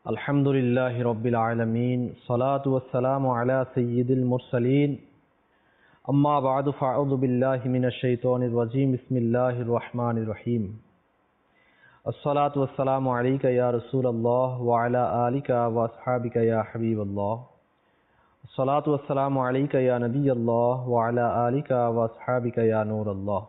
আলহামদুলিল্লাহি রব্বিল আলামিন সালাতু ওয়াসসালামু আলা সাইয়্যিদিল মুরসালিন আম্মা বা'দু ফাআউযু বিল্লাহি মিনাশ শাইতানির রাজীম বিসমিল্লাহির রহমানির রহিম আসসালাতু ওয়াসসালামু আলাইকা ইয়া রাসূলাল্লাহ ওয়া আলা আলিকা ওয়া আসহাবিকা ইয়া হাবিবাল্লাহ আসসালাতু ওয়াসসালামু আলাইকা ইয়া নাবিয়াল্লাহ ওয়া আলা আলিকা ওয়া আসহাবিকা ইয়া নূরাল্লাহ।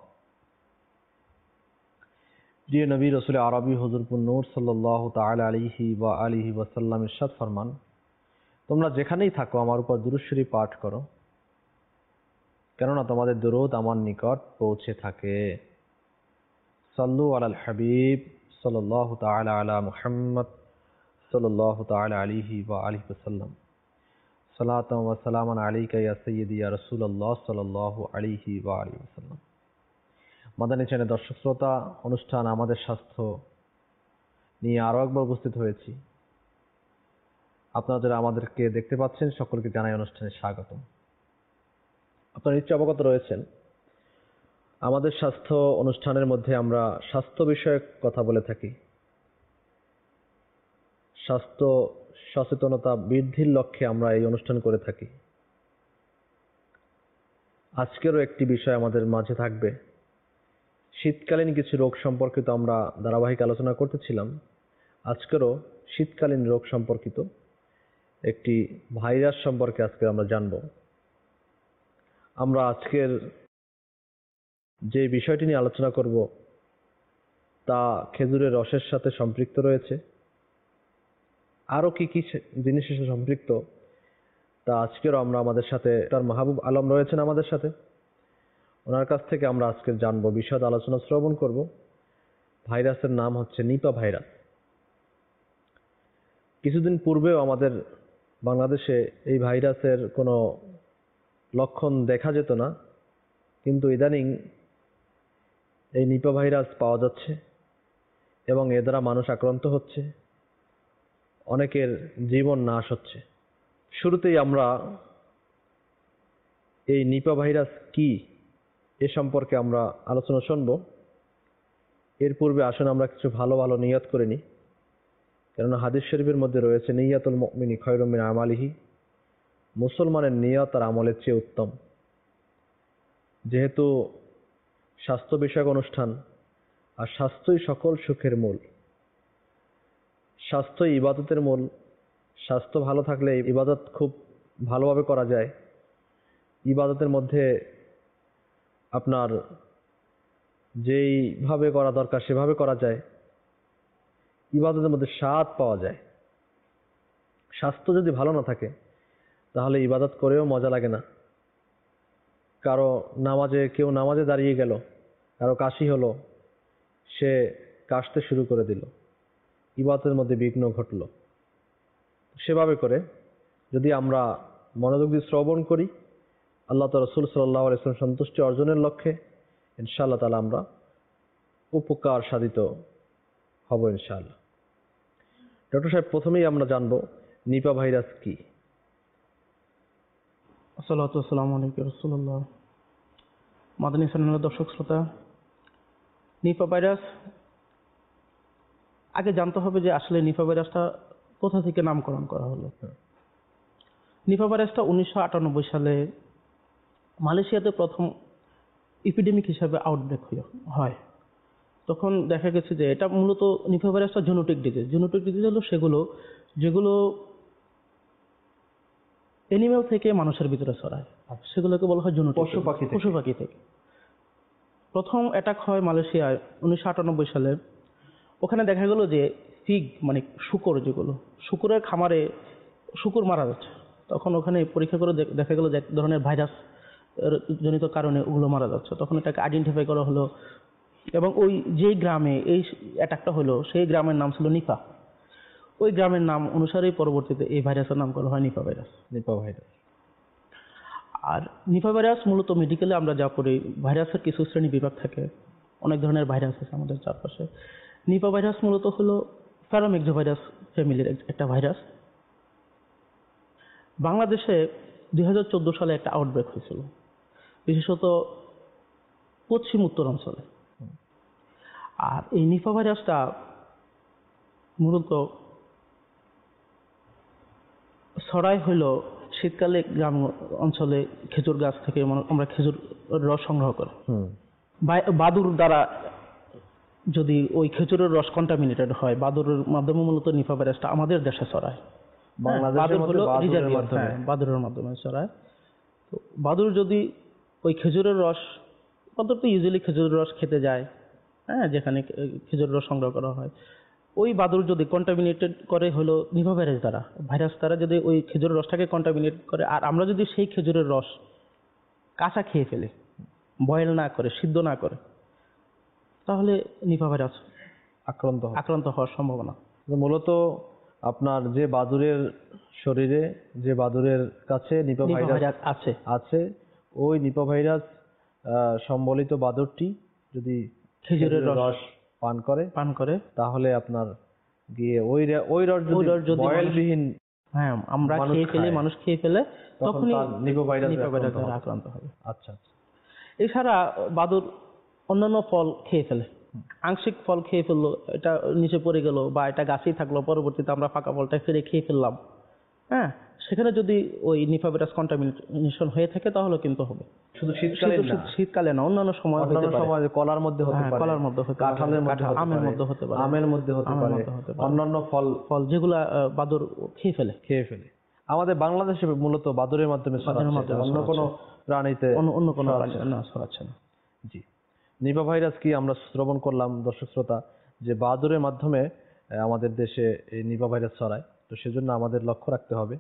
প্রিয় নবী রাসূল আরবি হুজুরপুর নূর সাল্লাল্লাহু তাআলা আলাইহি ওয়া আলিহি ওয়াসাল্লাম ইরশাদ ফরমান, তোমরা যেখানেই থাকো আমার উপর দুরূদ শরীফ পাঠ করো, কেননা তোমাদের দুরূদ আমার নিকট পৌঁছে থাকে। সাল্লু আলাল হাবিব সাল্লাল্লাহু তাআলা আলা মুহাম্মদ সাল্লাল্লাহু তাআলা আলাইহি ওয়া আলিহি ওয়াসাল্লাম। সালাতান ওয়া সালামান আলাইকা ইয়া সাইয়্যিদি ইয়া রাসূলুল্লাহ সাল্লাল্লাহু আলাইহি ওয়া আলিহি ওয়াসাল্লাম। মাদানী চ্যানেল দর্শক শ্রোতা, অনুষ্ঠান আমাদের স্বাস্থ্য নিয়ে আরও একবার উপস্থিত হয়েছি। আপনারা যারা আমাদেরকে দেখতে পাচ্ছেন সকলকে জানাই অনুষ্ঠানে স্বাগতম। আপনারা নিশ্চয় অবগত রয়েছেন, আমাদের স্বাস্থ্য অনুষ্ঠানের মধ্যে আমরা স্বাস্থ্য বিষয়ক কথা বলে থাকি। স্বাস্থ্য সচেতনতা বৃদ্ধির লক্ষ্যে আমরা এই অনুষ্ঠান করে থাকি। আজকেরও একটি বিষয় আমাদের মাঝে থাকবে। শীতকালীন কিছু রোগ সম্পর্কিত আমরা ধারাবাহিক আলোচনা করতেছিলাম। আজকেরও শীতকালীন রোগ সম্পর্কিত একটি ভাইরাস সম্পর্কে আজকে আমরা জানব। আমরা আজকের যে বিষয়টি নিয়ে আলোচনা করব তা খেজুরের রসের সাথে সম্পৃক্ত রয়েছে। আরও কি কি জিনিসের সাথে সম্পৃক্ত তা আজকেরও আমরা আমাদের সাথে তার মাহবুব আলম রয়েছেন আমাদের সাথে, ওনার কাছ থেকে আমরা আজকে জানবো, বিশদ আলোচনা শ্রবণ করব। ভাইরাসের নাম হচ্ছে নিপা ভাইরাস। কিছুদিন পূর্বেও আমাদের বাংলাদেশে এই ভাইরাসের কোনো লক্ষণ দেখা যেত না, কিন্তু ইদানিং এই নিপা ভাইরাস পাওয়া যাচ্ছে এবং এ দ্বারা মানুষ আক্রান্ত হচ্ছে, অনেকের জীবন নাশ হচ্ছে। শুরুতেই আমরা এই নিপা ভাইরাস কি এ সম্পর্কে আমরা আলোচনা শুনব। এর পূর্বে আসুন আমরা কিছু ভালো ভালো নিয়ত করে নিই, কেননা হাদিস শরীফের মধ্যে রয়েছে নিয়াতুল মুমিনি খায়রুম মিন আমালিহি, মুসলমানের নিয়ত আর আমলের চেয়ে উত্তম। যেহেতু স্বাস্থ্য বিষয়ক অনুষ্ঠান, আর স্বাস্থ্যই সকল সুখের মূল, স্বাস্থ্যই ইবাদতের মূল। স্বাস্থ্য ভালো থাকলে ইবাদত খুব ভালোভাবে করা যায়। ইবাদতের মধ্যে আপনার যেইভাবে করা দরকার সেভাবে করা যায়, ইবাদতের মধ্যে স্বাদ পাওয়া যায়। স্বাস্থ্য যদি ভালো না থাকে তাহলে ইবাদত করেও মজা লাগে না। কেউ নামাজে দাঁড়িয়ে গেল, কারো কাশি হলো, সে কাশতে শুরু করে দিল, ইবাদতের মধ্যে বিঘ্ন ঘটল। সেভাবে করে যদি আমরা মনোযোগ দিয়ে শ্রবণ করি, আল্লাহ তাআলা রাসূল সাল্লাল্লাহু আলাইহি ওয়াসাল্লাম সন্তুষ্টি অর্জনের লক্ষ্যে, ইনশাআল্লাহ তাআলা আমরা উপকার সাধিত হব ইনশাআল্লাহ। ডক্টর সাহেব, প্রথমেই আমরা জানবো নিপা ভাইরাস কি। আসসালাতু ওয়াসসালামু আলাইকা রাসূলুল্লাহ। মাদানী চ্যানেলের দর্শক শ্রোতা, নিপা ভাইরাস আগে জানতে হবে যে আসলে নিপা ভাইরাসটা কোথা থেকে নামকরণ করা হলো। নিপা ভাইরাসটা 1998 সালে মালয়েশিয়াতে প্রথম এপিডেমিক হিসাবে আউটব্রেক হয়। তখন দেখা গেছে যে এটা মূলত নিপা ভাইরাসটা জেনেটিক ডিজিজ। জেনেটিক ডিজিজ হলো যেগুলো অ্যানিমেল থেকে মানুষের ভিতরে ছড়ায়, সেগুলোকে বলা হয় জেনেটিক। পশু পাখি থেকে প্রথম অ্যাটাক হয় মালয়েশিয়ায় 1998 সালে। ওখানে দেখা গেল যে পিগ মানে শুকরের খামারে শুকর মারা যাচ্ছে। তখন ওখানে পরীক্ষা করে দেখা গেল যে এক ধরনের ভাইরাস জনিত কারণে ওগুলো মারা যাচ্ছে। তখন এটাকে আইডেন্টিফাই করা হলো এবং ওই যেই গ্রামে এই অ্যাটাকটা হলো সেই গ্রামের নাম ছিল নিপা। ওই গ্রামের নাম অনুসারেই পরবর্তীতে এই ভাইরাসের নাম করা হয় নিপা ভাইরাস। আর নিপা ভাইরাস মূলত মেডিকেলে আমরা যা পড়ি, ভাইরাসের কিছু শ্রেণী বিভাগ থাকে, অনেক ধরনের ভাইরাস আছে আমাদের চারপাশে। নিপা ভাইরাস মূলত হলো প্যারামিক্সোভাইরাস ফ্যামিলির একটা ভাইরাস। বাংলাদেশে 2014 সালে একটা আউটব্রেক হয়েছিল, বিশেষত পশ্চিম উত্তরাঞ্চলে। আর এই নিপা ভাইরাসটা মূলত ছড়াই হলো শীতকালে গ্রাম অঞ্চলে খেজুর গাছ থেকে আমরা খেজুর রস সংগ্রহ করি। বাদুর দ্বারা যদি ওই খেজুরের রস কন্টামিনেটেড হয়, বাদুরের মাধ্যমে মূলত নিপা ভাইরাসটা আমাদের দেশে ছড়ায়। বাংলাদেশের মধ্যে বাদুরের মাধ্যমে। বাদুরের মাধ্যমে ছড়ায়। তো বাদুর যদি ওই খেজুরের রস, বাদুর তো ইউজুয়ালি খেজুরের রস খেতে যায়, যেখানে খেজুরের রস সংগ্রহ করা হয়, ওই বাদুর যদি কন্টামিনেটেড করে হলো নিপা ভাইরাস দ্বারা যদি ওই খেজুরের রসটাকে কন্টামিনেট করে, আর আমরা যদি সেই খেজুরের রস কাঁচা খেয়ে ফেলি, বয়েল না করে, সিদ্ধ না করে, তাহলে নিপা ভাইরাস আক্রান্ত হওয়ার সম্ভাবনা। মূলত আপনার যে বাদুরের শরীরে, যে বাদুরের কাছে নিপা ভাইরাস আছে, ওই নিপা ভাইরাস সম্বলিত বাদুরটি যদি খেজুরের রস পান করে তাহলে আপনার গিয়ে ওই রস যদি বয়েলবিহীন আমরা খেয়ে ফেলে, মানুষ খেয়ে ফেলে, তখনই নিপা ভাইরাস আক্রান্ত হবে। আচ্ছা। এছাড়া বাদুর অন্যান্য ফল খেয়ে ফেলে, আংশিক ফল খেয়ে ফেললো, এটা নিচে পড়ে গেল বা এটা গাছেই থাকলো, পরবর্তীতে আমরা ফাঁকা ফলটা ফিরে খেয়ে ফেললাম, সেখানে যদি ওই নিপা ভাইরাস কন্টামিনেশন হয়ে থাকে তাহলে কিন্তু হবে। শুধু শীতকালে না, অন্যান্য সময় কলার মধ্যে হতে পারে, কলার মধ্যে হতে পারে, কাঁঠালের মধ্যে, আমের মধ্যে হতে পারে, অন্যান্য ফল যেগুলা বাদুর খেয়ে ফেলে। আমাদের বাংলাদেশে মূলত বাদুরের মাধ্যমে অন্য কোনো প্রাণীতে ছড়াচ্ছে না। জি। নিপা ভাইরাস কি আমরা শ্রবণ করলাম দর্শক শ্রোতা, যে বাদুরের মাধ্যমে আমাদের দেশে এই নিপা ভাইরাস ছড়ায়। তো সেজন্য আমাদের লক্ষ্য রাখতে হবে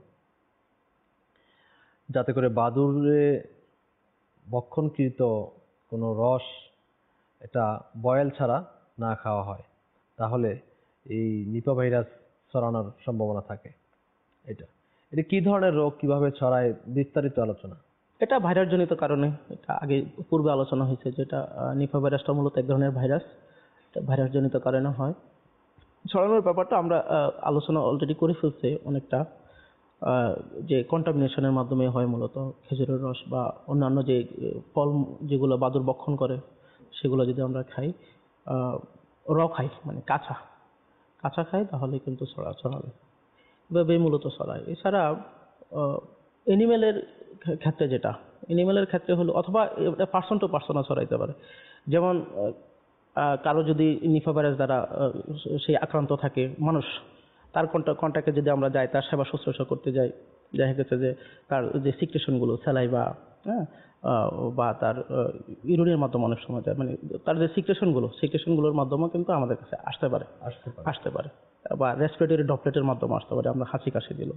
যাতে করে বাদুরে ভক্ষণকৃত কোনো রস এটা বয়েল ছাড়া না খাওয়া হয়, তাহলে এই নিপা ভাইরাস ছড়ানোর সম্ভাবনা থাকে। এটা কি ধরনের রোগ, কিভাবে ছড়ায়, বিস্তারিত আলোচনা। এটা ভাইরাস জনিত কারণে, এটা আগে পূর্বে আলোচনা হয়েছে, যেটা নিপা ভাইরাসটা মূলত এক ধরনের ভাইরাস, ভাইরাস জনিত কারণে হয়। ছড়ানোর ব্যাপারটা আমরা আলোচনা অলরেডি করে ফেলছি অনেকটা, যে কন্টামিনেশনের মাধ্যমে হয় মূলত খেজুরের রস বা অন্যান্য যে ফল যেগুলো বাদুর ভক্ষণ করে সেগুলো যদি আমরা খাই, খাই মানে কাঁচা খাই, তাহলে কিন্তু ছড়াবে, এভাবেই মূলত ছড়ায়। এছাড়া অ্যানিমেলের ক্ষেত্রে হলো, অথবা পার্সন টু পার্সনও ছড়াইতে পারে। যেমন কারো যদি নিপা ভাইরাস দ্বারা সেই আক্রান্ত থাকে মানুষ, তার কন্ট্যাক্টে যদি আমরা যাই, তার সেবা শুশ্রূষা করতে যাই, দেখা গেছে যে তার যে সিক্রেশনগুলো, স্যালাইভা বা তার ইউরিনের মাধ্যমে অনেক সময় যায়, মানে তার যে সিক্রেশনগুলোর মাধ্যমে কিন্তু আমাদের কাছে আসতে পারে, বা রেসপিরেটরি ড্রপলেটের মাধ্যমে আসতে পারে। আমরা হাসি কাশি দিল,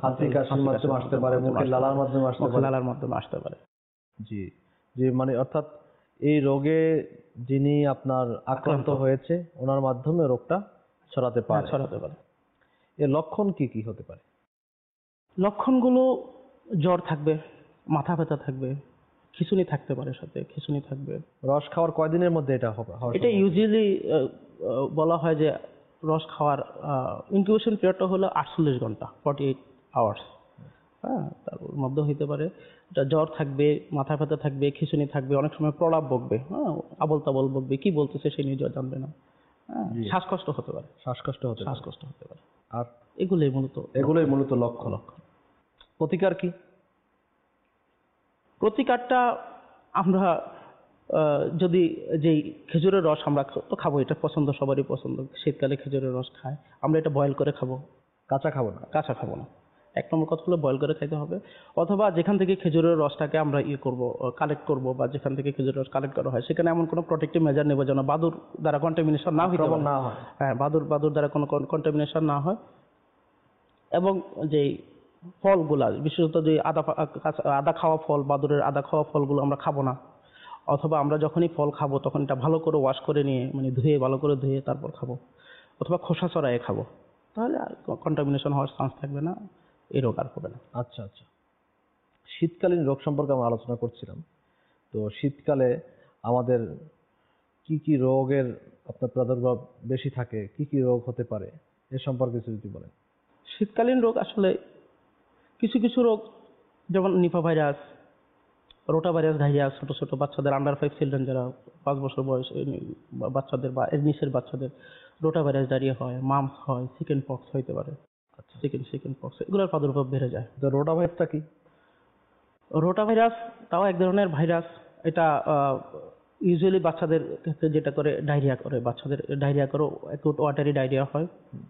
লালার মাধ্যমে আসতে পারে। জি, মানে অর্থাৎ এই রোগে যিনি আপনার আক্রান্ত হয়েছে ওনার মাধ্যমে রোগটা ছড়াতে পারে। এর লক্ষণ কি হতে পারে? লক্ষণগুলো জ্বর থাকবে, মাথা ব্যথা থাকবে, খিঁচুনি থাকতে পারে, সাথে খিঁচুনি থাকবে। রস খাওয়ার কয়দিনের মধ্যে এটা হবে? এটা ইউজুয়ালি বলা হয় যে রস খাওয়ার ইনকিউবেশন পিরিয়ডটা হলো 48 ঘন্টা, 48 আওয়ার্স। তার মধ্যে হইতে পারে। এটা জ্বর থাকবে, মাথা ব্যথা থাকবে, খিঁচুনি থাকবে, অনেক সময় প্রলাপ বকবে, আবল তাবল বকবে, কি বলতেছে সে নিজেও জানবে না। শ্বাসকষ্ট হতে পারে। আর এগুলোই মূলত লক্ষণ। প্রতিকার কি? প্রতিকারটা আমরা যদি যেই খেজুরের রস আমরা তো খাবো, এটা পছন্দ, সবারই পছন্দ, শীতকালে খেজুরের রস খায়, আমরা এটা বয়েল করে খাবো, কাঁচা খাবো না। এক নম্বর কথা হলো বয়েল করে খাইতে হবে, অথবা যেখান থেকে খেজুরের রসটাকে আমরা কালেক্ট করবো, বা যেখান থেকে খেজুরের রস কালেক্ট করা হয় সেখানে এমন কোনো প্রোটেক্টিভ মেজার নেবো যেন বাদুর দ্বারা কন্টামিনেশন না হইতে পারে। বাদুর দ্বারা কোনো কন্টামিনেশন না হয়। এবং যেই ফলগুলা, বিশেষত যে আদা খাওয়া ফল, বাদুরের আদা খাওয়া ফলগুলো আমরা খাবো না, অথবা আমরা যখনই ফল খাবো তখন এটা ভালো করে ওয়াশ করে নিয়ে, মানে ভালো করে ধুয়ে তারপর খাবো, অথবা খোসা ছড়াইয়ে খাবো, তাহলে আর কন্টামিনেশন হওয়ার চান্স থাকবে না, এই রোগ আর হবে না। আচ্ছা। শীতকালীন রোগ সম্পর্কে আমরা আলোচনা করছিলাম। তো শীতকালে আমাদের কি রোগের আপনার প্রাদুর্ভাব বেশি থাকে, কি রোগ হতে পারে, এ সম্পর্কে যদি বলেন। শীতকালীন রোগ আসলে কিছু রোগ, যেমন Nipah virus, rota virus, diarrhoea, ছোট বাচ্চাদের, আন্ডার 5 চিলড্রেন, যারা 5 বছর বয়স বাচ্চাদের বা এর নিচের বাচ্চাদের রোটা ভাইরাস, ডায়রিয়া হয়, মাম্পস হয়, চিকেন পক্স হইতে পারে। আচ্ছা, চিকেন পক্স, এগুলোর প্রাদুর্ভাব বেড়ে যায়। তো রোটা ভাইরাসটা কি? রোটা ভাইরাস তাও এক ধরনের ভাইরাস। এটা ইউজুয়ালি বাচ্চাদের ক্ষেত্রে যেটা করে ডায়রিয়া করে, বাচ্চাদের ডায়রিয়া করে, অ্যাকুট ওয়াটারি ডায়রিয়া হয়।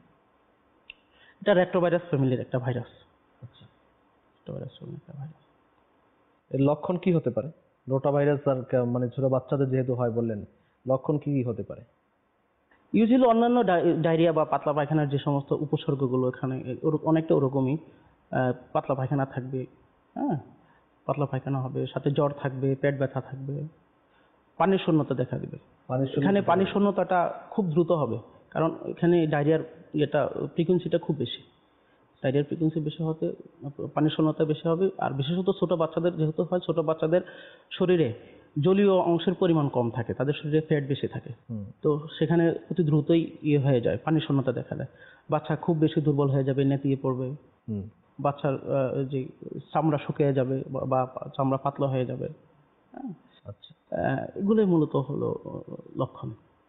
এটা রেক্টোভাইরাস ফ্যামিলির একটা ভাইরাস। আচ্ছা, রেক্টোভাইরাস ফ্যামিলির একটা ভাইরাস। এর লক্ষণ কি হতে পারে? রোটা ভাইরাস আর মানে ছোট বাচ্চাদের যেহেতু হয় বললেন, লক্ষণ কি কি হতে পারে? ইউজুয়ালি অন্যান্য ডায়রিয়া বা পাতলা পায়খানার যে সমস্ত উপসর্গগুলো এখানে অনেকটা ওরকমই। পাতলা পায়খানা থাকবে, হ্যাঁ, পাতলা পায়খানা হবে, সাথে জ্বর থাকবে, পেট ব্যথা থাকবে, পানির শূন্যতা দেখা দিবে। এখানে পানির শূন্যতাটা খুব দ্রুত হবে, কারণ এখানে ডায়রিয়ার ইয়েটা ফ্রিকোয়েন্সিটা খুব বেশি। ডায়রিয়ার ফ্রিকোয়েন্সি বেশি হতে পানির শূন্যতা বেশি হবে। আর বিশেষত ছোট বাচ্চাদের যেহেতু হয়, ছোট বাচ্চাদের শরীরে জলীয় অংশের পরিমাণ কম থাকে, তাদের শরীরে ফ্যাট বেশি থাকে, তো সেখানে অতি দ্রুতই ইয়ে হয়ে যায়, পানির শূন্যতা দেখা দেয়। বাচ্চা খুব বেশি দুর্বল হয়ে যাবে, নেতিয়ে পড়বে, বাচ্চার যে চামড়া শুকিয়ে যাবে বা চামড়া পাতলা হয়ে যাবে। হ্যাঁ, আচ্ছা, এগুলোই মূলত হলো লক্ষণ।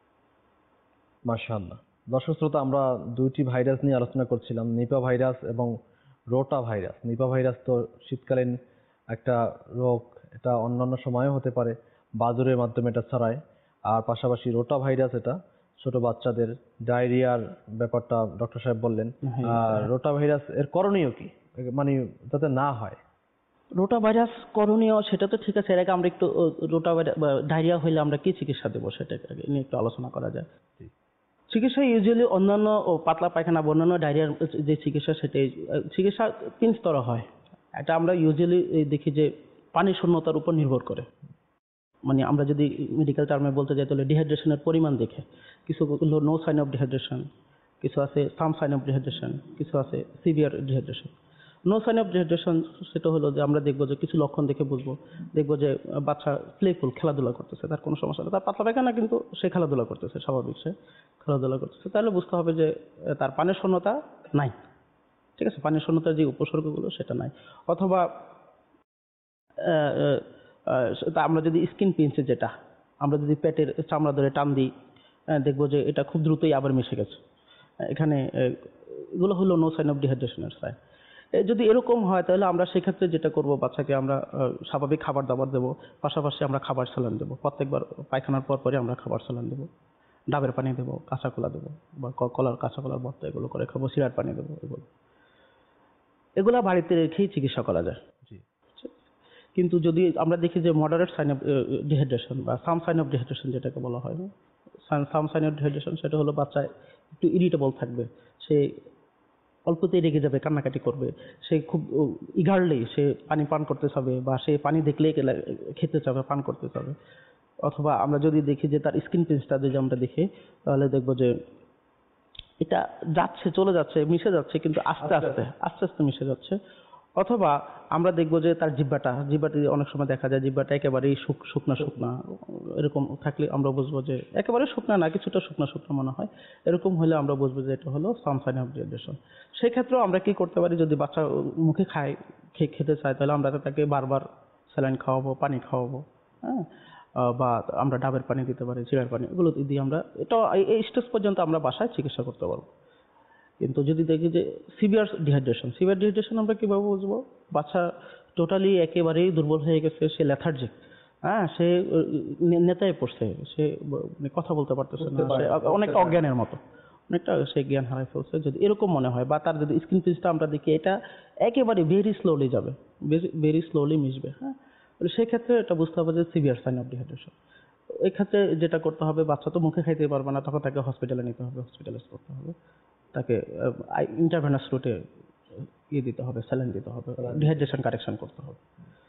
মাশাআল্লাহ। দর্শক শ্রোতা, আমরা দুইটি ভাইরাস নিয়ে আলোচনা করছিলাম, নিপা ভাইরাস এবং রোটা ভাইরাস। নিপা ভাইরাস তো শীতকালীন একটা রোগ, এটা অন্যান্য সময়ও হতে পারে, বাদুড়ের মাধ্যমে এটা ছড়ায়। আর পাশাপাশি রোটা ভাইরাস, এটা ছোট বাচ্চাদের ডায়রিয়ার ব্যাপারটা ডক্টর সাহেব বললেন। আর রোটা ভাইরাস এর করণীয় কি, মানে যাতে না হয়? রোটা ভাইরাস করণীয় সেটা তো ঠিক আছে, এর আগে আমরা একটু রোটা ভাইরাস ডায়রিয়া হইলে আমরা কি চিকিৎসা দেবো সেটা নিয়ে একটু আলোচনা করা যায়। চিকিৎসা ইউজুয়ালি অন্যান্য পাতলা পায়খানা বা অন্যান্য ডায়রিয়ার যে চিকিৎসা, সেটাই চিকিৎসা 3 স্তরে হয়। এটা আমরা ইউজুয়ালি দেখি যে পানির শূন্যতার উপর নির্ভর করে। মানে আমরা যদি মেডিকেল টার্মে বলতে যাই তাহলে ডিহাইড্রেশনের পরিমাণ দেখে কিছু হলো নো সাইন অফ ডিহাইড্রেশন, কিছু আছে সাম সাইন অফ ডিহাইড্রেশন, কিছু আছে severe dehydration. No sign of dehydration সেটা হলো যে আমরা দেখবো যে কিছু লক্ষণ দেখে বুঝবো, দেখবো যে বাচ্চা প্লেফুল, খেলাধুলা করতেছে, তার কোনো সমস্যা নেই, তার পাতলা পায়খানা কিন্তু সে খেলাধুলা করতেছে, স্বাভাবিক সে খেলাধুলা করতেছে, তাহলে বুঝতে হবে যে তার পানির শূন্যতা নাই। ঠিক আছে, পানির শূন্যতার যে উপসর্গগুলো সেটা নাই। অথবা তা আমরা যদি স্কিন পিঞ্চে, যেটা আমরা যদি পেটের চামড়া ধরে টান দিই, দেখবো যে এটা খুব দ্রুতই আবার মিশে গেছে। এখানে এগুলো হলো নো সাইন অফ ডিহাইড্রেশনের সাইন। যদি এরকম হয় তাহলে আমরা সেক্ষেত্রে যেটা করব, বাচ্চাকে আমরা স্বাভাবিক খাবার দাবার দেবো, পাশাপাশি আমরা খাবার স্যালাইন দেবো। প্রত্যেকবার পায়খানার পর পরই আমরা খাবার স্যালাইন দেবো, ডাবের পানি দেবো, কাঁচা কলা দেবো, বা কলার কাঁচা কলার ভর্তা এগুলো করে খাবো, সিরার পানি দেবো। এগুলা বাড়িতে রেখেই চিকিৎসা করা যায়। কিন্তু যদি আমরা দেখি যে মডারেট সাইন অফ ডিহাইড্রেশন বা সাম সাইন অফ ডিহাইড্রেশন যেটাকে বলা হয়, সাম সাইন অফ ডিহাইড্রেশন, সেটা হলো বাচ্চা একটু ইরিটেবল থাকবে, সে অল্পতেই রেগে যাবে, কান্নাকাটি করবে, সে খুব ইগারলি সে পানি পান করতে চাবে, বা সে পানি দেখলেই খেতে চাবে, পান করতে চাবে। অথবা আমরা যদি দেখি যে তার স্কিন পিঞ্চটা যদি আমরা দেখি, তাহলে দেখবো যে এটা যাচ্ছে, চলে যাচ্ছে, মিশে যাচ্ছে, কিন্তু আস্তে আস্তে আস্তে আস্তে মিশে যাচ্ছে। অথবা আমরা দেখবো যে তার জিহ্বাটা অনেক সময় দেখা যায় জিহ্বাটা একেবারেই শুকনা এরকম থাকলে আমরা বুঝবো যে একেবারে শুকনা না, কিছুটা শুকনা মনে হয়, এরকম হলে আমরা বুঝবো যে এটা হলো সাম সাইন অফ ডিহাইড্রেশন। সেই ক্ষেত্রেও আমরা কি করতে পারি, যদি বাচ্চা মুখে খেতে চায়, তাহলে আমরা তাকে বারবার স্যালাইন খাওয়াবো, পানি খাওয়াবো, হ্যাঁ, বা আমরা ডাবের পানি দিতে পারি, জিরার পানি, এগুলো দিয়ে আমরা এটা এই স্টেজ পর্যন্ত আমরা বাসায় চিকিৎসা করতে পারবো। কিন্তু যদি দেখি যে সিভিয়ার ডিহাইড্রেশন আমরা কিভাবে বুঝবো? বাচ্চা টোটালি একেবারেই দুর্বল হয়ে গেছে, সে লেথার্জিক, হ্যাঁ, সে নেতায় পড়ছে, সে মানে কথা বলতে পারতেছে না, সে অনেকটা অজ্ঞানের মতো, অনেকটা সে জ্ঞান হারাই ফেলছে। যদি এরকম মনে হয়, বা তার যদি স্কিন পিচটা আমরা দেখি এটা একেবারে ভেরি স্লোলি যাবে, ভেরি স্লোলি মিশবে, হ্যাঁ, সেক্ষেত্রে এটা বুঝতে হবে যে সিভিয়ার সাইন অফ ডিহাইড্রেশন। এই ক্ষেত্রে যেটা করতে হবে, বাচ্চা তো মুখে খাইতে পারবে না, তখন তাকে হসপিটালে নিতে হবে, হসপিটালাইজ করতে হবে, তাকে ইন্টারভেনাস রুটে দিতে হবে, স্যালাইন দিতে হবে, ডিহাইড্রেশন কারেকশন করতে হবে।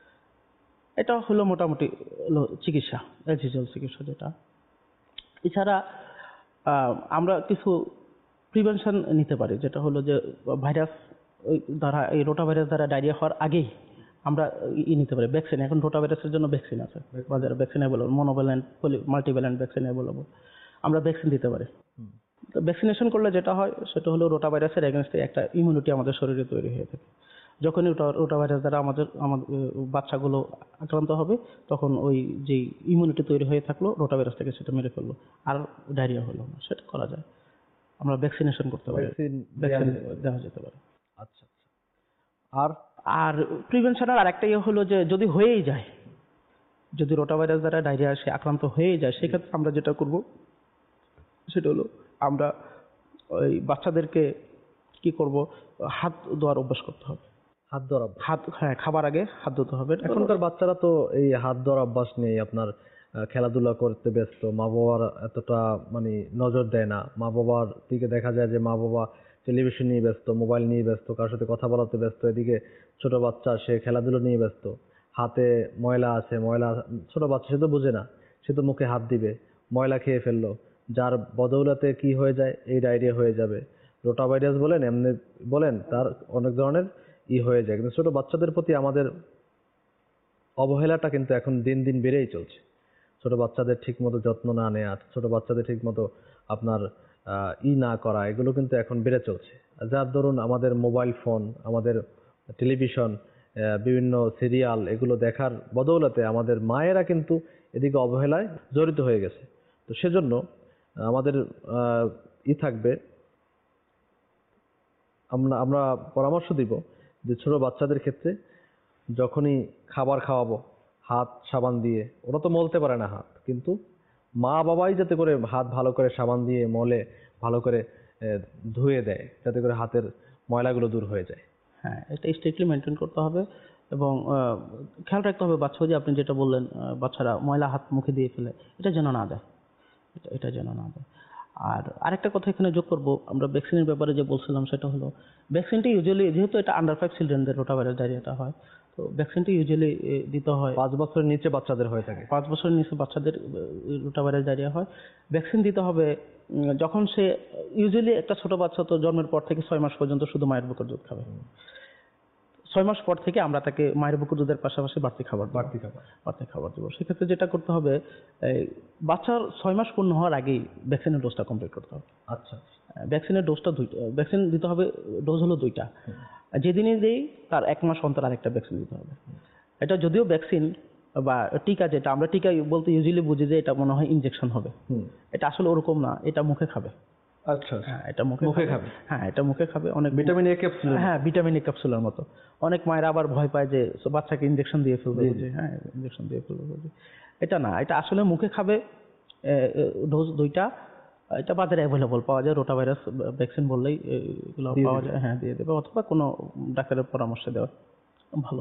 এটা হলো মোটামুটি চিকিৎসা, অ্যাজ ইউজুয়াল চিকিৎসা যেটা। এছাড়া আমরা কিছু প্রিভেনশন নিতে পারি, যেটা হলো যে ভাইরাস দ্বারা, এই রোটা ভাইরাস দ্বারা ডায়রিয়া হওয়ার আগেই আমরা নিতে পারি ভ্যাকসিন। এখন রোটা ভাইরাসের জন্য ভ্যাকসিন আছে বাজারে, vaccine available, monovalent, multivalent vaccine available, আমরা ভ্যাকসিন দিতে পারি। ভ্যাকসিনেশন করলে যেটা হয় সেটা হলো রোটা ভাইরাসের এগেনস্টে একটা ইমিউনিটি আমাদের শরীরে তৈরি হয়ে থাকে। যখনই রোটা ভাইরাস দ্বারা আমাদের বাচ্চাগুলো আক্রান্ত হবে, তখন ওই যে ইমিউনিটি তৈরি হয়ে থাকলো রোটা ভাইরাস থেকে সেটা মেরে ফেললো, আর ডায়রিয়া হলো না, সেটা করা যায়। আমরা ভ্যাকসিনেশন করতে পারি, ভ্যাকসিন দেওয়া যেতে পারে। আচ্ছা আর আর প্রিভেনশনের আরেকটা ইয়ে হলো যে যদি হয়েই যায়, যদি রোটাভাইরাস দ্বারা ডায়রিয়া সে আক্রান্ত হয়েই যায়, সেক্ষেত্রে আমরা যেটা করব সেটা হলো আমরা ওই বাচ্চাদেরকে কি করব, হাত ধোয়ার অভ্যাস করতে হবে। হাত ধোয়ার অভ্যাস? হ্যাঁ, খাবার আগে হাত ধুতে হবে। এখনকার বাচ্চারা তো এই হাত ধোয়ার অভ্যাস নেই, আপনার খেলাধুলা করতে ব্যস্ত, মা বাবার এতটা মানে নজর দেয় না। মা বাবার দিকে দেখা যায় যে মা বাবা টেলিভিশন নিয়ে ব্যস্ত, মোবাইল নিয়ে ব্যস্ত, কার সাথে কথা বলাতে ব্যস্ত, এদিকে ছোট বাচ্চা সে খেলাধুলো নিয়ে ব্যস্ত, হাতে ময়লা আছে, ছোট বাচ্চা সে তো বুঝে না, সে তো মুখে হাত দিবে, ময়লা খেয়ে ফেললো, যার বদৌলতে কি হয়ে যায়, এই ডায়রিয়া হয়ে যাবে, রোটা ভাইরাস বলেন এমনি বলেন, তার অনেক ধরনের হয়ে যায়। কিন্তু ছোট বাচ্চাদের প্রতি আমাদের অবহেলাটা কিন্তু এখন দিন দিন বেড়েই চলছে। ছোট বাচ্চাদের ঠিক মতো যত্ন না নেওয়া, ছোট বাচ্চাদের ঠিক মতো আপনার না করা, এগুলো কিন্তু এখন বেড়ে চলছে। যার দরুন আমাদের মোবাইল ফোন, আমাদের টেলিভিশন, বিভিন্ন সিরিয়াল এগুলো দেখার বদৌলতে আমাদের মায়েরা কিন্তু এদিকে অবহেলায় জড়িত হয়ে গেছে। তো সেজন্য আমাদের থাকবে, আমরা পরামর্শ দিব যে ছোট বাচ্চাদের ক্ষেত্রে যখনই খাবার খাওয়াবো হাত সাবান দিয়ে, ওরা তো মলতে পারে না হাত, কিন্তু মা বাবাই যাতে করে হাত ভালো করে সাবান দিয়ে মলে ভালো করে ধুয়ে দেয়, যাতে করে হাতের ময়লাগুলো দূর হয়ে যায়। হ্যাঁ, এটা স্ট্রিক্টলি মেনটেন করতে হবে এবং খেয়াল রাখতে হবে বাচ্চা, যে আপনি যেটা বললেন বাচ্চারা ময়লা হাত মুখে দিয়ে ফেলে, এটা যেন না দেয়, এটা যেন না দেয়। আর আরেকটা কথা এখানে যোগ করব, আমরা ভ্যাকসিনের ব্যাপারে যে বলছিলাম সেটা হলো ভ্যাকসিনটি ইউজুয়ালি, যেহেতু এটা আন্ডার 5 চিলড্রেনদের রোটাভাইরাস ডায়রিয়াটা হয়, তো ভ্যাকসিনটি ইউজুয়ালি দিতে হয় 5 বছরের নিচে বাচ্চাদের হয়ে থাকে। 5 বছরের নিচে বাচ্চাদের রোটাভাইরাস ডায়রিয়া হয়। ভ্যাকসিন দিতে হবে যখন সে, ইউজুয়ালি একটা ছোট বাচ্চা তো জন্মের পর থেকে 6 মাস পর্যন্ত শুধু মায়ের বুকের দুধ খাবে। 6 মাস পর থেকে আমরা তাকে মায়ের বুকের দুধের পাশাপাশি বাড়তি খাবার দেবো। সেক্ষেত্রে যেটা করতে হবে, বাচ্চার 6 মাস পূর্ণ হওয়ার আগেই ভ্যাকসিনের ডোজটা কমপ্লিট করতে হবে। আচ্ছা, ভ্যাকসিনের ডোজটা ভ্যাকসিন দিতে হবে, ডোজ হলো 2টা। যেদিনই দেই তার 1 মাস অন্তর আরেকটা ভ্যাকসিন দিতে হবে। এটা যদিও ভ্যাকসিন বা টিকা, যেটা আমরা টিকা বলতে ইউজুয়ালি বুঝি যে এটা মনে হয় ইনজেকশন হবে, এটা আসলে ওরকম না, এটা মুখে খাবে। আচ্ছা, হ্যাঁ, এটা মুখে খাবে। হ্যাঁ, এটা মুখে খাবে। অনেক ভিটামিন এ ক্যাপসুল। হ্যাঁ, ভিটামিন এ ক্যাপসুলের মতো। অনেক মায়েরা আবার ভয় পায় যে বাচ্চাকে ইনজেকশন দিয়ে ফেলবে, হ্যাঁ, ইনজেকশন দিয়ে ফেলবে। এটা না, এটা আসলে মুখে খাবে। ডোজ 2টা, এটা বাজারে অ্যাভেলেবল পাওয়া যায়, রোটাভাইরাস ভ্যাকসিন বললেই এগুলো পাওয়া যায়। হ্যাঁ, দিয়ে দেবে, অথবা কোনো ডাক্তারের পরামর্শ দেওয়া ভালো।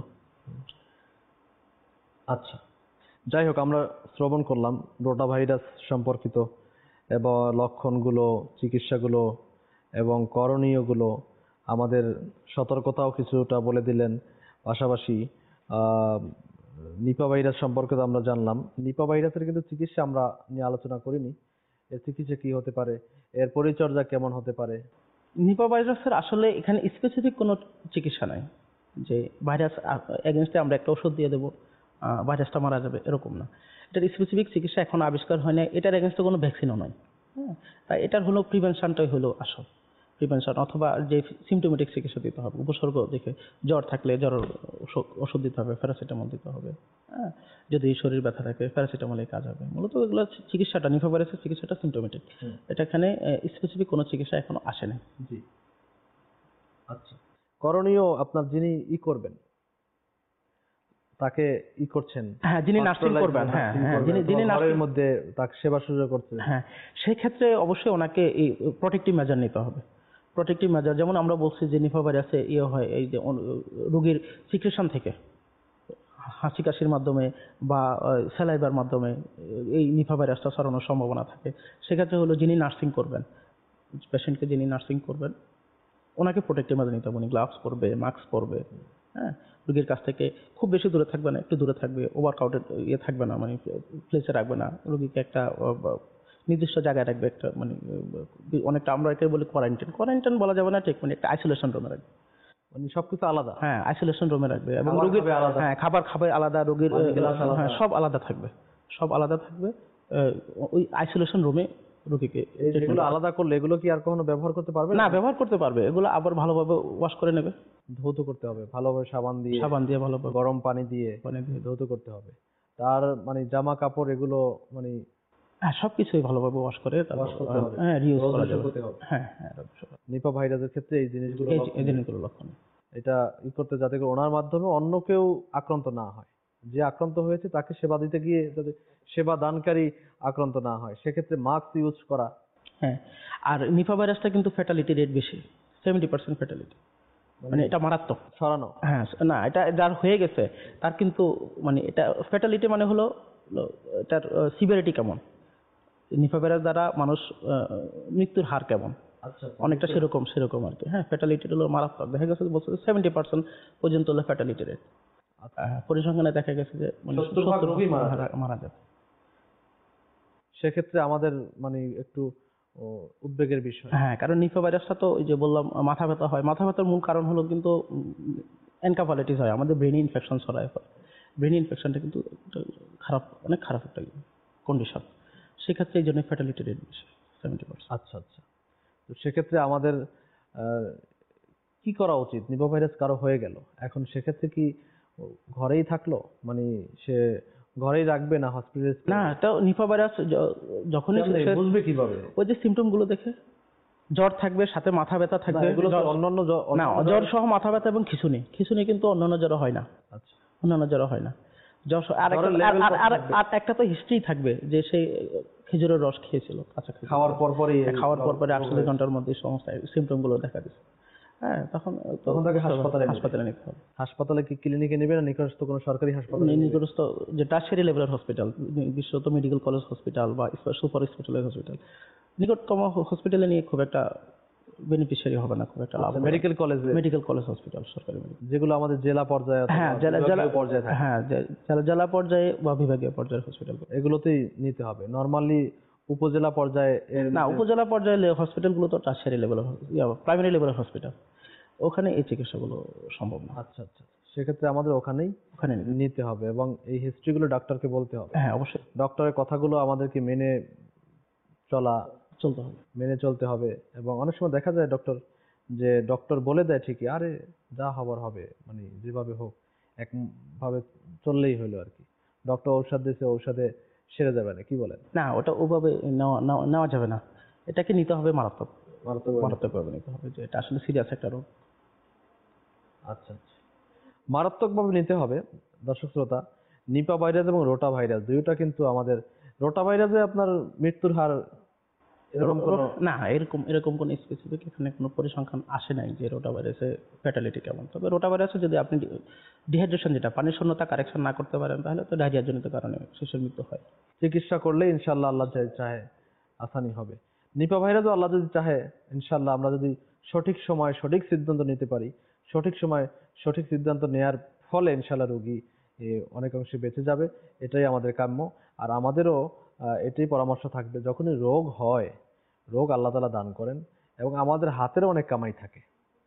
আচ্ছা, যাই হোক, আমরা শ্রবণ করলাম রোটা ভাইরাস সম্পর্কিত এবং লক্ষণগুলো, চিকিৎসাগুলো এবং করণীয়গুলো, আমাদের সতর্কতাও কিছুটা বলে দিলেন। পাশাপাশি নিপা ভাইরাস সম্পর্কে তো আমরা জানলাম। নিপা ভাইরাসের কিন্তু চিকিৎসা আমরা নিয়ে আলোচনা করিনি। এর চিকিৎসা কি হতে পারে, এর পরিচর্যা কেমন হতে পারে? নিপা ভাইরাসের আসলে এখানে স্পেসিফিক কোনো চিকিৎসা নাই যে ভাইরাস এগেনস্টে আমরা একটা ওষুধ দিয়ে দেবো ভাইরাসটা মারা যাবে, এরকম না। এটার স্পেসিফিক চিকিৎসা এখনো আবিষ্কার হয় না, এটার এগেনস্টে কোনো ভ্যাকসিনও নয়। হ্যাঁ, তাই এটার হলো প্রিভেনশনটাই হলো আসল প্রিভেনশন, অথবা যে সিমটোমেটিক চিকিৎসা দিতে হবে, উপসর্গ দেখে জ্বর থাকলে জ্বরের ওষুধ দিতে হবে, প্যারাসিটামল দিতে হবে। হ্যাঁ, যদি শরীর ব্যথা থাকে প্যারাসিটামলে কাজ হবে। মূলত এগুলো চিকিৎসাটা, নিপা ভাইরাসের চিকিৎসাটা সিমটোমেটিক, এটা এখানে স্পেসিফিক কোনো চিকিৎসা এখনো আসে না। জি, আচ্ছা। করণীয়, আপনার যিনি করবেন তাকে করছেন, হ্যাঁ, যিনি নার্সিং করবেন, হ্যাঁ, যিনি ঘরের মধ্যে তাকে সেবা শুশ্রূষা করছেন, হ্যাঁ, সেই ক্ষেত্রে অবশ্যই ওনাকে এই প্রোটেক্টিভ মেজার নিতে হবে। প্রোটেক্টিভ মেজার যেমন আমরা বলছি যে নিপা ভাইরাসে হয় এই যে রোগীর সিক্রেশন থেকে, হাঁচি কাশির মাধ্যমে বা স্যালাইভার মাধ্যমে এই নিপা ভাইরাসটা ছড়ানোর সম্ভাবনা থাকে। সেক্ষেত্রে হলো যিনি নার্সিং করবেন, পেশেন্টকে যিনি নার্সিং করবেন, ওনাকে প্রোটেক্টিভ মেজার নিতে হবে। উনি গ্লাভস পরবে, মাস্ক পরবে। হ্যাঁ, রোগীর কাছ থেকে খুব বেশি দূরে থাকবে না, একটু দূরে থাকবে, ওভার ক্রাউডেড থাকবে না, মানে প্লেসে রাখবে না রোগীকে, একটা নির্দিষ্ট জায়গায় রাখবে, একটা মানে অনেকটা আমরা এটাই বলি কোয়ারেন্টাইন বলা যাবে না ঠিক, মানে একটা আইসোলেশন রুমে রাখবে, মানে সবকিছু আলাদা। হ্যাঁ, আইসোলেশন রুমে রাখবে এবং রোগীর খাবার খাবে আলাদা, রোগীর হ্যাঁ সব আলাদা থাকবে। ওই আইসোলেশন রুমে রোগীকে। এগুলো আলাদা করলে এগুলো কি আর কখনো ব্যবহার করতে পারবে না? ব্যবহার করতে পারবে, এগুলো আবার ভালোভাবে ওয়াশ করে নেবে, ধৌত করতে হবে ভালোভাবে, সাবান দিয়ে ভালোভাবে, গরম পানি দিয়ে ধৌত করতে হবে। তার মানে জামা কাপড় এগুলো মানে হ্যাঁ, সবকিছুই ভালোভাবে ওয়াশ করে তারপর করতে হবে। হ্যাঁ রিউজ রোগ করা নষ্ট যাবে। করতে হবে। হ্যাঁ হ্যাঁ অবশ্যই। নিপা ভাইরাসের ক্ষেত্রে এই জিনিসগুলো এই লক্ষণীয়। জিনিসগুলো লক্ষণ। এটা করতে যাতে করে ওনার মাধ্যমে অন্য কেউ আক্রান্ত না হয়, যে আক্রান্ত হয়েছে তাকে সেবা দিতে গিয়ে যাতে সেবা দানকারী আক্রান্ত না হয়, সেক্ষেত্রে মাস্ক ইউজ করা। হ্যাঁ, আর নিপা ভাইরাসটা কিন্তু ফ্যাটালিটি রেট বেশি, 70% ফ্যাটালিটি, মানে এটা মারাত্মক। সরানো। হ্যাঁ, না এটা যার হয়ে গেছে তার কিন্তু মানে এটা ফ্যাটালিটি মানে হলো এটার সিভিয়ারিটি কেমন, নিপা ভাইরাস দ্বারা মানুষ মৃত্যুর হার কেমন, আচ্ছা অনেকটা সেরকম আর কি। হ্যাঁ, ফ্যাটালিটি হলো মারাত্মক, দেখা গেছে বছরে 70% পর্যন্ত হলো ফ্যাটালিটি রেট। পরিসংখ্যানে দেখা গেছে যে 70% রোগী মারা যাবে। সেক্ষেত্রে আমাদের মানে একটু উদ্বেগের বিষয়। হ্যাঁ, কারণ নিপা ভাইরাসটা তো ওই যে বললাম মাথা ব্যথা হয়, মাথা ব্যথার মূল কারণ হলো কিন্তু এনকাফালাইটিস হয়, আমাদের ব্রেন ইনফেকশন ছড়ায়। ব্রেন ইনফেকশনটা কিন্তু একটা খারাপ, অনেক খারাপ একটা কন্ডিশন। সেক্ষেত্রে এই জন্য ফ্যাটালিটি রেট বেশি 70%। আচ্ছা আচ্ছা, তো সেক্ষেত্রে আমাদের কি করা উচিত? নিপা ভাইরাস কারো হয়ে গেল, এখন সেক্ষেত্রে কি ঘরেই থাকলো, মানে সে ঘরেই রাখবে না হসপিটালে? না, এটা নিপা ভাইরাস যখনই বুঝবে কিভাবে? ওই যে সিমটম গুলো দেখে, জ্বর থাকবে, সাথে মাথা ব্যথা থাকবে। এগুলো তো অন্যান্য না, জ্বর সহ মাথা ব্যথা এবং খিঁচুনি কিন্তু অন্যান্য জ্বর হয় না। আচ্ছা, অন্যান্য জ্বর হয় না। জ্বর আর একটা তো হিস্ট্রি থাকবে যে সেই খেজুরের রস খেয়েছিল, কাঁচা খেজুর খাওয়ার পরপরই 48 ঘন্টার মধ্যে সমস্ত সিমটম গুলো দেখা দিচ্ছে। হ্যাঁ, তখন তাকে হাসপাতালে নিতে হবে। হাসপাতালে কি ক্লিনিকে নেবে না নিকটস্থ কোনো সরকারি হাসপাতালে? নিকটস্থ যে টার্সিয়ারি লেভেলের হসপিটাল, বিশেষত মেডিকেল কলেজ হসপিটাল বা সুপার স্পেশালাইজ হসপিটাল, নিকটতম হসপিটালে নিয়ে খুব একটা বেনিফিশিয়ারি হবে না, খুব একটা লাভ। মেডিকেল কলেজ হসপিটাল, সরকারি মেডিকেল, যেগুলো আমাদের জেলা পর্যায়ে, হ্যাঁ পর্যায়ে থাকে, হ্যাঁ জেলা পর্যায়ে বা বিভাগীয় পর্যায়ের হসপিটাল, এগুলোতেই নিতে হবে। নরমালি উপজেলা পর্যায়ে না, উপজেলা পর্যায়ে হসপিটালগুলো তো টার্সিয়ারি লেভেলের, প্রাইমারি লেভেলের হসপিটাল, ওখানে এই চিকিৎসাগুলো সম্ভব না। আচ্ছা আচ্ছা, সেক্ষেত্রে আমাদের ওখানে নিতে হবে এবং এই হিস্ট্রিগুলো ডাক্তারকে বলতে হবে। হ্যাঁ, অবশ্যই ডক্টরের কথাগুলো আমাদেরকে মেনে চলতে হবে। এবং অনেক সময় দেখা যায় ডক্টর বলে দেয় ঠিকই, আরে যা হবার হবে, মানে যেভাবে হোক একভাবে চললেই হলো আর কি। ডক্টর ঔষধ দিয়েছে, ঔষধে সেরে যাবে না, কি বলেন? না, ওটা ওভাবে নেওয়া যাবে না, এটাকে নিতে হবে মারাত্মকভাবে নিতে হবে, যে এটা আসলে সিরিয়াস একটা রোগ। আচ্ছা আচ্ছা, মারাত্মকভাবে নিতে হবে। দর্শক শ্রোতা, নিপা ভাইরাস এবং রোটা ভাইরাস দুইটা কিন্তু আমাদের, রোটা ভাইরাসে আপনার মৃত্যুর হার না, এরকম কোনো স্পেসিফিক এখানে কোনো পরিসংখ্যান আসে নাই যে রোটা ভাইরাসে ফ্যাটালিটি কেমন। তবে রোটা ভাইরাসে যদি আপনি ডিহাইড্রেশন, যেটা পানির শূন্যতা কারেকশন না করতে পারেন, তাহলে তো ডায়রিয়া জনিত কারণে শিশুর মৃত্যু হয়। চিকিৎসা করলে ইনশাল্লাহ আল্লাহ চাহে আসানি হবে। নিপা ভাইরাসও আল্লাহ যদি চাহে, ইনশাল্লাহ আমরা যদি সঠিক সময় সঠিক সিদ্ধান্ত নিতে পারি, সঠিক সময় সঠিক সিদ্ধান্ত নেয়ার ফলে ইনশাল্লাহ রোগী অনেকাংশে বেঁচে যাবে। এটাই আমাদের কাম্য। আর আমাদেরও এটাই পরামর্শ থাকবে, যখনই রোগ হয়, রোগ আল্লাহ তাআলা দান করেন এবং আমাদের হাতেরও অনেক কামাই থাকে।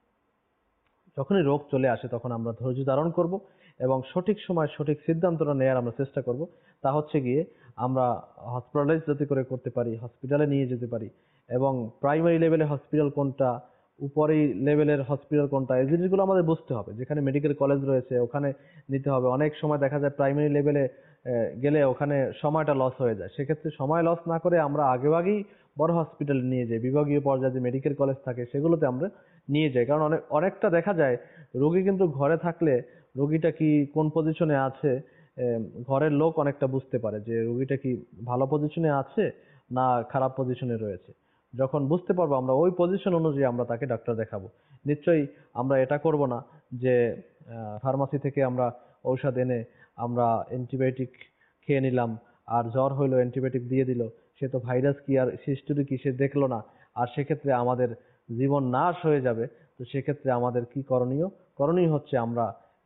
যখনই রোগ চলে আসে তখন আমরা ধৈর্য ধারণ করব এবং সঠিক সময় সঠিক সিদ্ধান্তটা নেওয়ার আমরা চেষ্টা করব। তা হচ্ছে গিয়ে আমরা হসপিটালাইজ যাতে করে করতে পারি, হসপিটালে নিয়ে যেতে পারি এবং প্রাইমারি লেভেলে হসপিটাল কোনটা, উপরেই লেভেলের হসপিটাল কোনটা, এই জিনিসগুলো আমাদের বুঝতে হবে। যেখানে মেডিকেল কলেজ রয়েছে ওখানে নিতে হবে। অনেক সময় দেখা যায় প্রাইমারি লেভেলে গেলে ওখানে সময়টা লস হয়ে যায়। সেক্ষেত্রে সময় লস না করে আমরা আগেই বড় হসপিটালে নিয়ে যাই, বিভাগীয় পর্যায়ে যে মেডিকেল কলেজ থাকে সেগুলোতে আমরা নিয়ে যাই। কারণ অনেকটা দেখা যায় রোগী কিন্তু ঘরে থাকলে রোগীটা কি কোন পজিশনে আছে, ঘরের লোক অনেকটা বুঝতে পারে যে রোগীটা কি ভালো পজিশনে আছে না খারাপ পজিশনে রয়েছে। যখন বুঝতে পারবো আমরা ওই পজিশন অনুযায়ী আমরা তাকে ডাক্তার দেখাবো। নিশ্চয়ই আমরা এটা করব না যে ফার্মাসি থেকে আমরা ঔষধ এনে আমরা অ্যান্টিবায়োটিক খেয়ে নিলাম, আর জ্বর হইলো অ্যান্টিবায়োটিক দিয়ে দিল, সে তো ভাইরাস কি আর হিস্টোরি কি সে দেখলো না, আর সেক্ষেত্রে আমাদের জীবন নাশ হয়ে যাবে। তো সেক্ষেত্রে আমাদের কি করণীয় হচ্ছে আমরা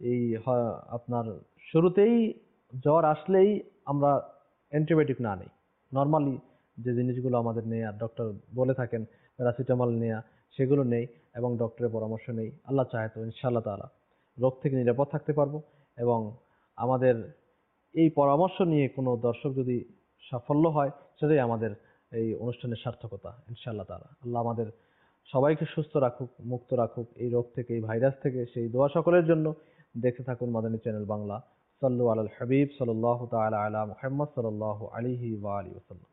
আপনার শুরুতেই জ্বর আসলেই আমরা অ্যান্টিবায়োটিক না নেই, নর্মালি যে জিনিসগুলো আমাদের নেই আর ডক্টর বলে থাকেন প্যারাসিটামল নেয়া, সেগুলো নেই এবং ডক্টরের পরামর্শ নেই। আল্লাহ চাহে তো ইনশাআল্লাহ তাআলা রোগ থেকে নিরাপদ থাকতে পারবো এবং আমাদের এই পরামর্শ নিয়ে কোনো দর্শক যদি সাফল্য হয়, সেটাই আমাদের এই অনুষ্ঠানের সার্থকতা ইনশাআল্লাহ তাআলা। আল্লাহ আমাদের সবাইকে সুস্থ রাখুক, মুক্ত রাখুক এই রোগ থেকে, এই ভাইরাস থেকে। সেই দোয়া সকলের জন্য। দেখতে থাকুন মাদানী চ্যানেল বাংলা। সাল্লু আলাল হাবিব সাল্লাল্লাহু তাআলা আলা মুহাম্মদ সাল্লাল্লাহু আলাইহি ওয়া আলিহি ওয়াসাল্লাম।